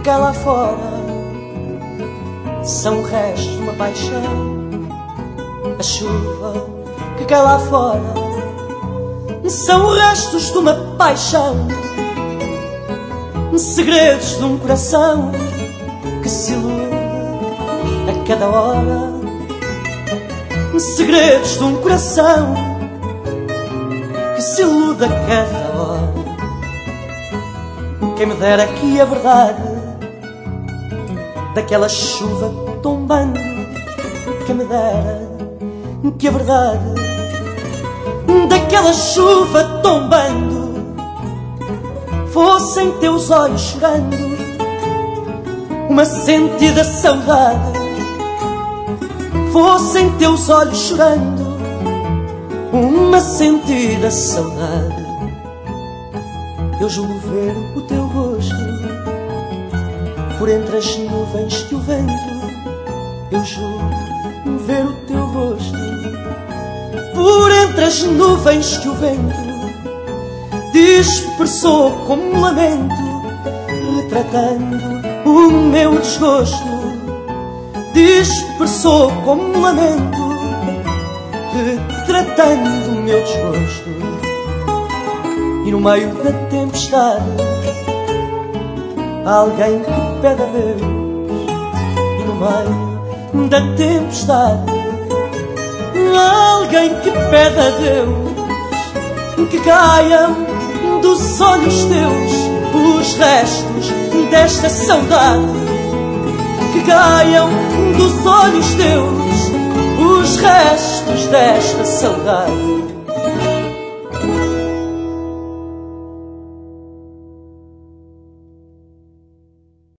cá lá fora são restos de uma paixão. A chuva que cai lá fora são restos de uma paixão. Segredos de um coração que se ilude a cada hora. Segredos de um coração que se ilude a cada hora. Quem me dera aqui a verdade daquela chuva tombando. Quem me dera que a verdade daquela chuva tombando fossem teus olhos chorando uma sentida saudade. Fossem teus olhos chorando uma sentida saudade. Eu julgo ver o teu rosto por entre as nuvens que o vento. Eu julgo ver o teu rosto por entre as nuvens que o vento dispersou como um lamento, retratando o meu desgosto. Dispersou como um lamento, retratando o meu desgosto. E no meio da tempestade há alguém que pede a Deus. E no meio da tempestade há alguém que pede a Deus que caiam dos olhos teus os restos desta saudade. Que caiam dos olhos teus os restos desta saudade.